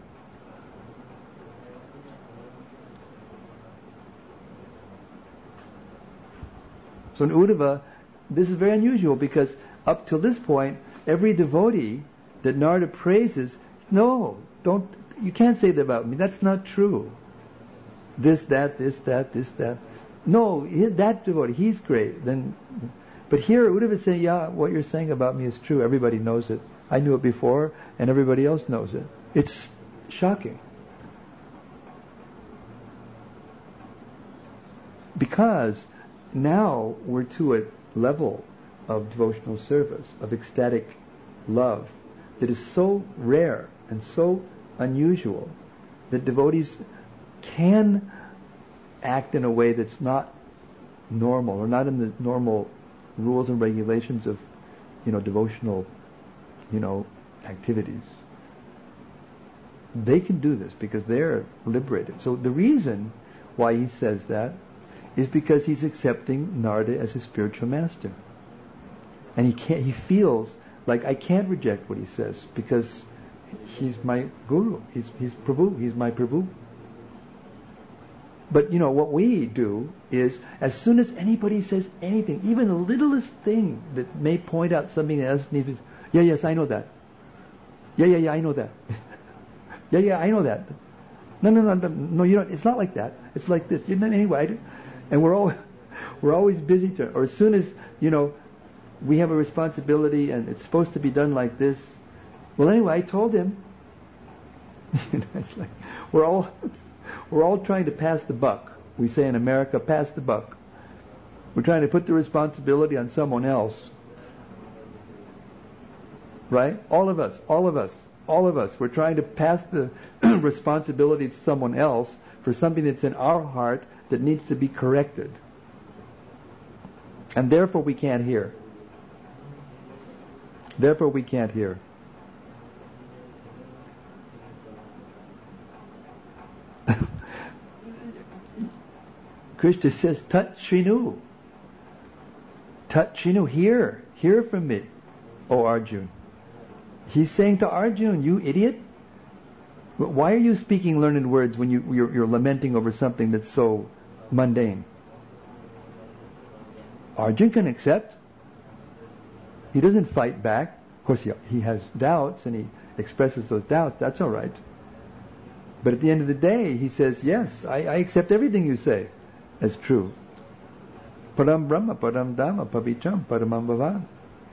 So in Uddhava, this is very unusual because up till this point, every devotee that Narada praises, you can't say that about me. That's not true. This, that. No, that devotee, he's great. But here Uddhava is saying, yeah, what you're saying about me is true. Everybody knows it. I knew it before, and everybody else knows it. It's shocking. Because now we're to a level of devotional service, of ecstatic love, that is so rare and so unusual that devotees can act in a way that's not normal or not in the normal rules and regulations of devotional activities. They can do this because they're liberated. So the reason why he says that is because he's accepting Narada as his spiritual master, and he feels like, I can't reject what he says because he's my guru, he's Prabhu, he's my Prabhu. But what we do is, as soon as anybody says anything, even the littlest thing that may point out something that doesn't even, yes, I know that. Yeah, I know that. yeah, I know that. No, you don't. It's not like that. It's like this. Anyway, and we're always busy or as soon as we have a responsibility and it's supposed to be done like this. Well, anyway, I told him. It's like we're all trying to pass the buck. We say in America, pass the buck. We're trying to put the responsibility on someone else. Right? All of us. We're trying to pass the responsibility to someone else for something that's in our heart that needs to be corrected. And therefore we can't hear. Krishna says, Tat Shrinu. Tat Shrinu, hear from me, O Arjun. He's saying to Arjun, you idiot, why are you speaking learned words when you're lamenting over something that's so mundane? Arjun can accept. He doesn't fight back. Of course, he has doubts and he expresses those doubts. That's all right. But at the end of the day, he says, yes, I accept everything you say as true. Param Brahma, Param Dhamma, Pavitram, Paramam Bhavan.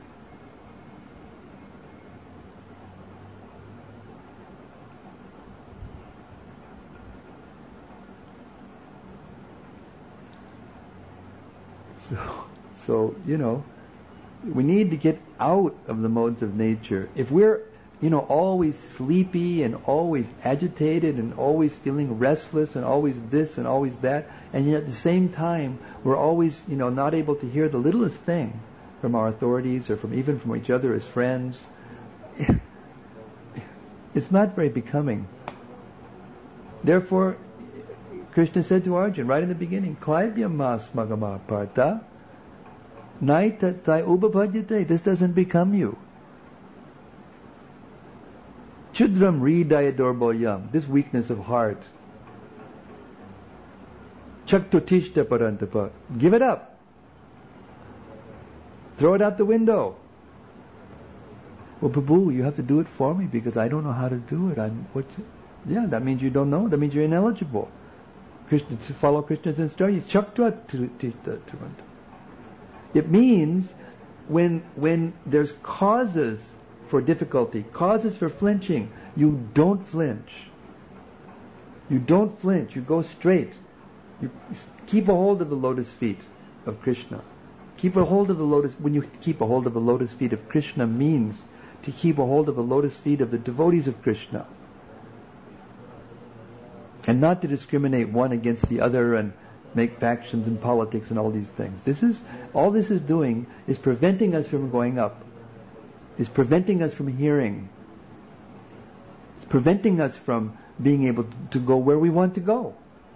So, we need to get out of the modes of nature. If we're, always sleepy and always agitated and always feeling restless and always this and always that, and yet at the same time we're always, not able to hear the littlest thing from our authorities or even from each other as friends, it's not very becoming. Therefore, Krishna said to Arjuna right in the beginning, Klaibhyam mas magama partha, naitattai ubapajyate, this doesn't become you. Chudram hridaya dorboyam, this weakness of heart. Chaktutishta parantapa, give it up. Throw it out the window. Well, Prabhu, you have to do it for me because I don't know how to do it. Yeah, that means you don't know. That means you're ineligible. Krishna, to follow Krishna's instructions. It means when there's causes for difficulty, causes for flinching, you don't flinch. You don't flinch. You go straight. You keep a hold of the lotus feet of Krishna. Keep a hold of the lotus. When you keep a hold of the lotus feet of Krishna means to keep a hold of the lotus feet of the devotees of Krishna. And not to discriminate one against the other and make factions and politics and all these things. All this is doing is preventing us from going up. Is preventing us from hearing. It's preventing us from being able to go where we want to go.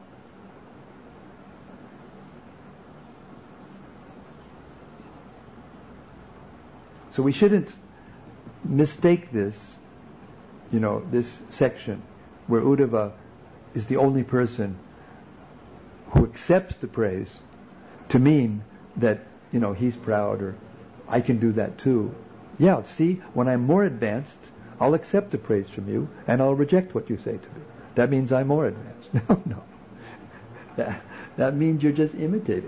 So we shouldn't mistake this, this section where Uddhava is the only person who accepts the praise to mean that, he's proud or I can do that too. Yeah, see, when I'm more advanced, I'll accept the praise from you and I'll reject what you say to me. That means I'm more advanced. No. That means you're just imitating.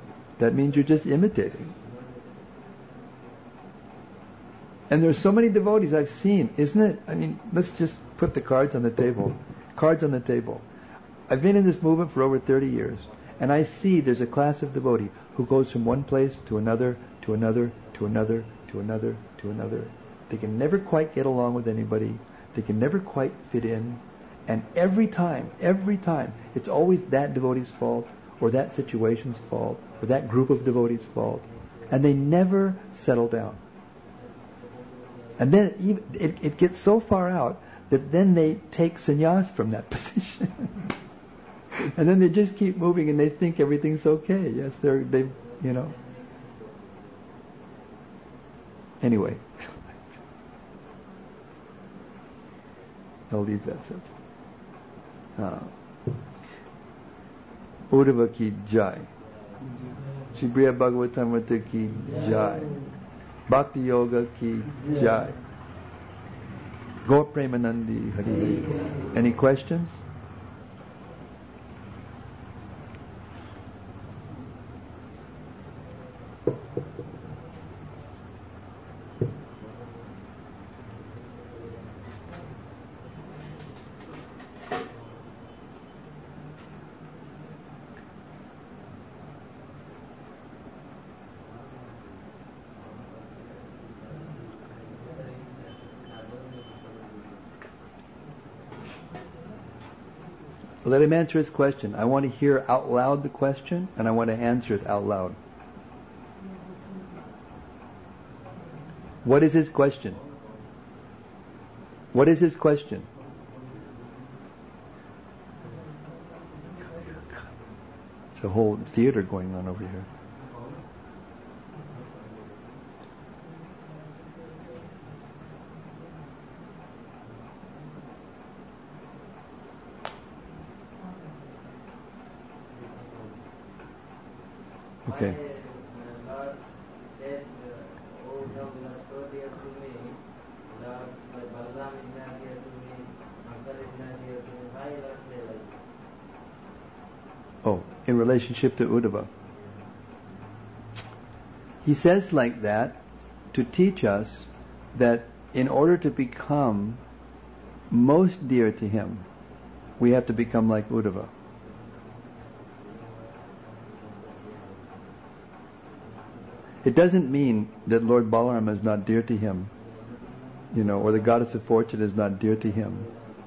And there's so many devotees I've seen, isn't it? I mean, let's just put the cards on the table. I've been in this movement for over 30 years, and I see there's a class of devotee who goes from one place to another, to another, to another, to another, to another. They can never quite get along with anybody. They can never quite fit in. And every time, it's always that devotee's fault, or that situation's fault, or that group of devotees' fault. And they never settle down. And then it gets so far out that then they take sannyas from that position. And then they just keep moving and they think everything's okay. Yes, they've. Anyway. I'll leave that so. Uddhava ki jai. Shri Priya Bhagavatamrita ki jai. Bhakti Yoga ki jai. Gaur Premanandi Hari. Any questions? Let him answer his question. I want to hear out loud the question, and I want to answer it out loud. What is his question? What is his question? It's a whole theater going on over here. Okay. Lord said, oh, no, so dear to me, Lord, Balaram is not dear to me, Uncle is not dear to me. Why Lord say like that? Oh, in relationship to Uddhava. He says like that to teach us that in order to become most dear to him, we have to become like Uddhava. It doesn't mean that Lord Balaram is not dear to him, or the goddess of fortune is not dear to him.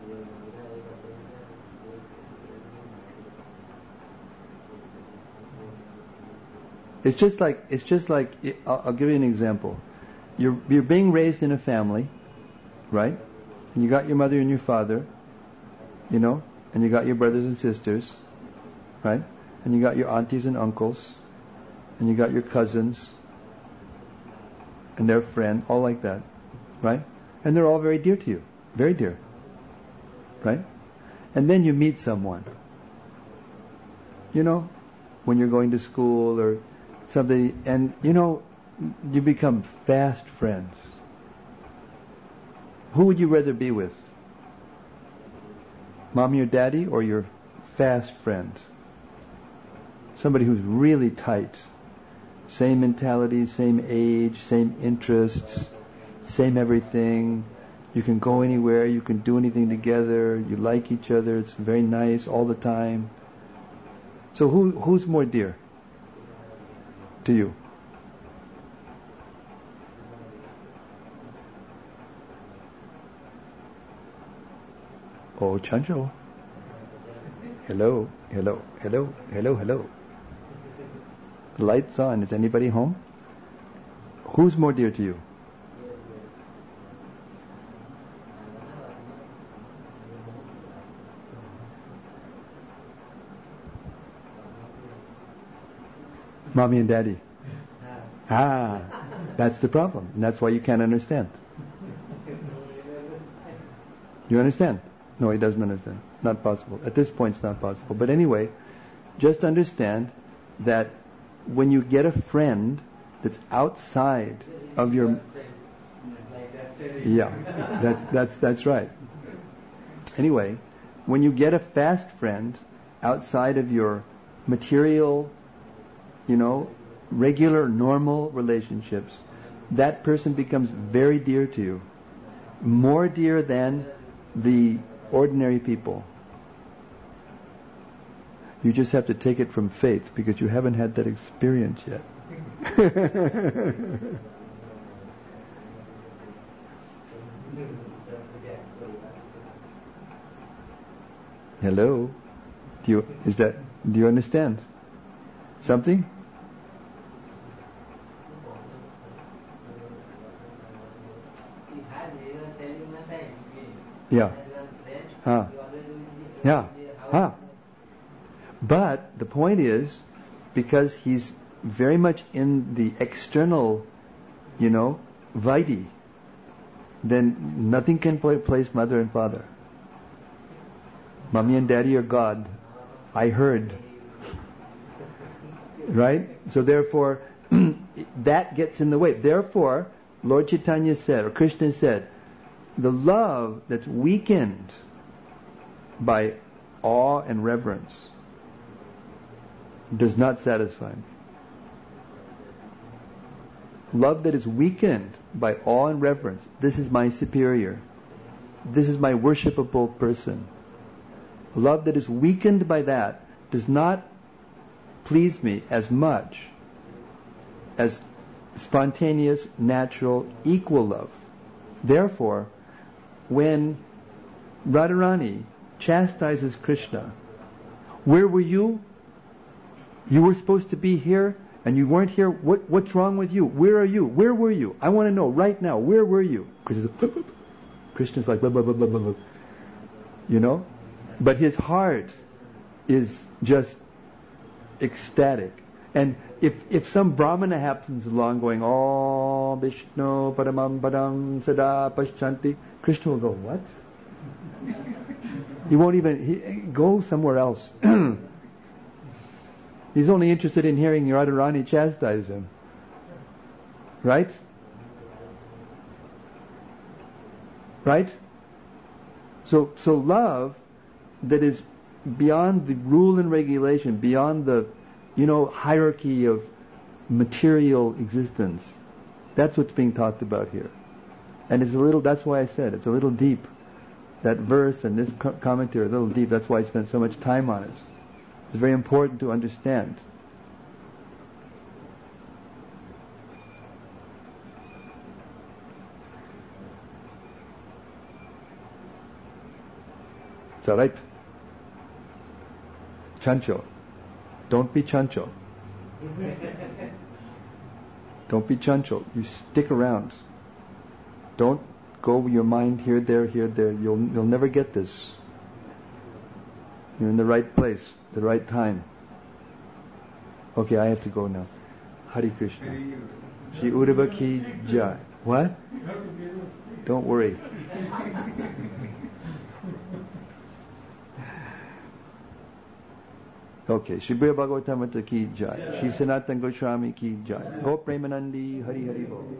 It's just like I'll give you an example. You're being raised in a family, right? And you got your mother and your father, and you got your brothers and sisters, right? And you got your aunties and uncles, and you got your cousins and their friend, all like that, right? And they're all very dear to you, very dear, right? And then you meet someone, when you're going to school or somebody, and you become fast friends. Who would you rather be with? Mommy or daddy or your fast friends? Somebody who's really tight. Same mentality, same age, same interests, same everything. You can go anywhere, you can do anything together, you like each other, it's very nice all the time. So who's more dear to you? Oh, Chancho. Hello. The light's on. Is anybody home? Who's more dear to you? Mommy and daddy. That's the problem. And that's why you can't understand. You understand? No, he doesn't understand. Not possible. At this point, it's not possible. But anyway, just understand that when you get a friend that's outside of your... Yeah, that's right. Anyway, when you get a fast friend outside of your material, regular, normal relationships, that person becomes very dear to you. More dear than the ordinary people. You just have to take it from faith because you haven't had that experience yet. Hello? Do you understand? Something? Yeah. Yeah. But the point is, because he's very much in the external, Vaidhi, then nothing can place mother and father. Mommy and daddy are God. I heard. Right? So therefore, that gets in the way. Therefore, Lord Chaitanya said, or Krishna said, the love that's weakened by awe and reverence does not satisfy. Love that is weakened by awe and reverence, this is my superior, this is my worshipable person. Love that is weakened by that does not please me as much as spontaneous, natural, equal love. Therefore, when Radharani chastises Krishna Where were you? You were supposed to be here and you weren't here. What's wrong with you? Where are you? Where were you? I want to know right now. Where were you? Krishna's like blah, blah, blah, blah, blah, blah. You know? But his heart is just ecstatic. And if some Brahmana happens along going, Om Vishnu Paramam Padam Sada Paschanti, Krishna will go, what? He won't even go somewhere else. He's only interested in hearing Radharani chastise him. Right? Right? So love that is beyond the rule and regulation, beyond the hierarchy of material existence. That's what's being talked about here. And that's why I said it's a little deep. That verse and this commentary are a little deep. That's why I spent so much time on it. It's very important to understand. It's alright. Chancho. Don't be chancho. Don't be chancho. You stick around. Don't go with your mind here, there, here, there. You'll never get this. You're in the right place, the right time. Okay, I have to go now. Hare Krishna. Shri Uddhava ki jai. What? Don't worry. Okay, Shri Bhagavatamata ki jai. Shri Sanatana Goswami ki jai. Go Premanandi, Hari Hari Bo.